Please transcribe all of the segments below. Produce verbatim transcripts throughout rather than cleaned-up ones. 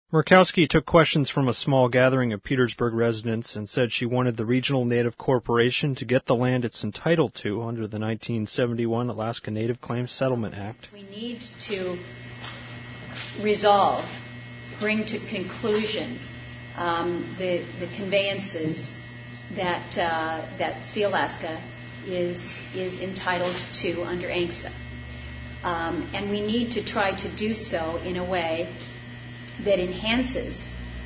Murkowski took questions from a small gathering of Petersburg residents and said she wanted the Regional Native Corporation to get the land it's entitled to under the nineteen seventy-one Alaska Native Claims Settlement Act. We need to resolve, bring to conclusion um, the, the conveyances that uh, that Sealaska is is entitled to under A N C S A. Um, and we need to try to do so in a way that enhances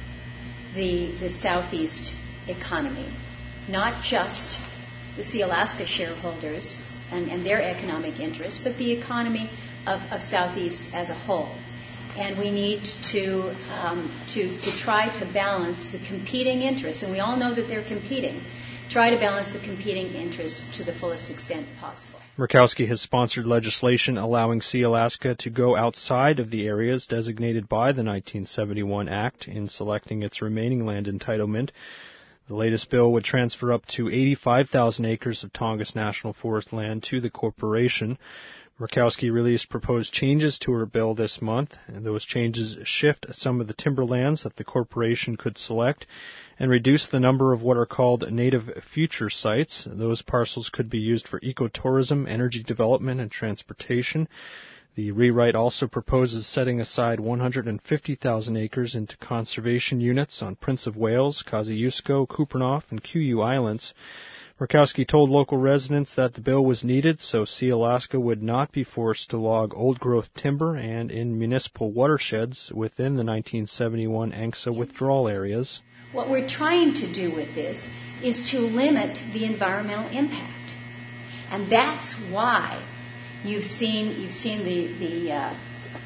the the Southeast economy, not just the Sealaska shareholders and, and their economic interests, but the economy of, of Southeast as a whole. And we need to, um, to to try to balance the competing interests, and we all know that they're competing, try to balance the competing interests to the fullest extent possible. Murkowski has sponsored legislation allowing Sealaska to go outside of the areas designated by the nineteen seventy-one Act in selecting its remaining land entitlement. The latest bill would transfer up to eighty-five thousand acres of Tongass National Forest land to the corporation. Murkowski released proposed changes to her bill this month, and those changes shift some of the timberlands that the corporation could select and reduce the number of what are called native future sites. Those parcels could be used for ecotourism, energy development, and transportation. The rewrite also proposes setting aside one hundred fifty thousand acres into conservation units on Prince of Wales, Kosciuszko, Kupreanof, and Kuiu Islands. Murkowski told local residents that the bill was needed so Sealaska would not be forced to log old-growth timber and in municipal watersheds within the nineteen seventy-one A N C S A withdrawal areas. What we're trying to do with this is to limit the environmental impact. And that's why you've seen you've seen the the uh,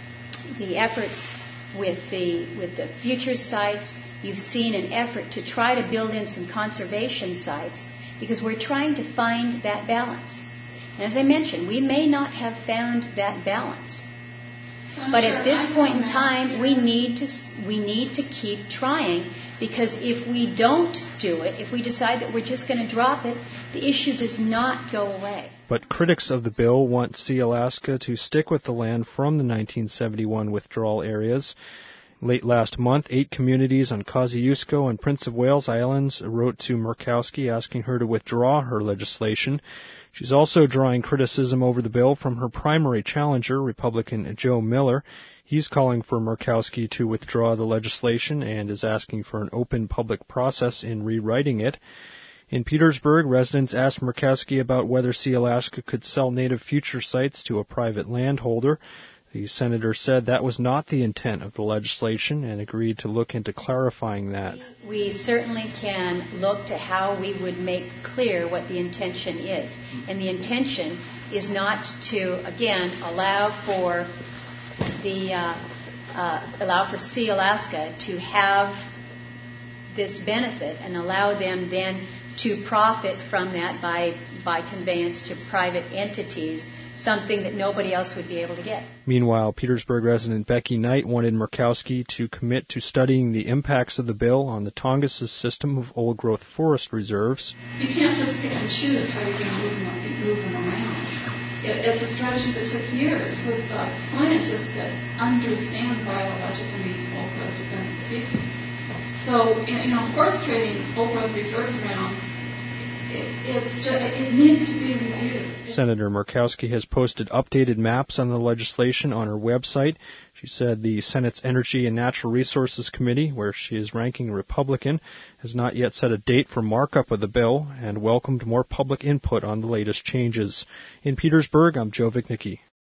the efforts with the with the future sites. You've seen an effort to try to build in some conservation sites, because we're trying to find that balance. And as I mentioned, we may not have found that balance. But at this point in time, we need to we need to keep trying, because if we don't do it, if we decide that we're just going to drop it, the issue does not go away. But critics of the bill want Sealaska to stick with the land from the nineteen seventy-one withdrawal areas. Late last month, eight communities on Kosciuszko and Prince of Wales Islands wrote to Murkowski asking her to withdraw her legislation. She's also drawing criticism over the bill from her primary challenger, Republican Joe Miller. He's calling for Murkowski to withdraw the legislation and is asking for an open public process in rewriting it. In Petersburg, residents asked Murkowski about whether Sealaska could sell native future sites to a private landholder. The senator said that was not the intent of the legislation and agreed to look into clarifying that. We certainly can look to how we would make clear what the intention is. And the intention is not to, again, allow for the uh, uh, allow for Sealaska to have this benefit and allow them then to profit from that by by conveyance to private entities, something that nobody else would be able to get. Meanwhile, Petersburg resident Becky Knight wanted Murkowski to commit to studying the impacts of the bill on the Tongass' system of old-growth forest reserves. You can't just pick and choose how you're going to move them, move them around. It, it's a strategy that took years with uh, scientists that understand biologically these old-growth dependent species. So, you know, orchestrating old-growth reserves around, It, it's just, it needs to be reviewed. Senator Murkowski has posted updated maps on the legislation on her website. She said the Senate's Energy and Natural Resources Committee, where she is ranking Republican, has not yet set a date for markup of the bill and welcomed more public input on the latest changes. In Petersburg, I'm Joe Vignicki.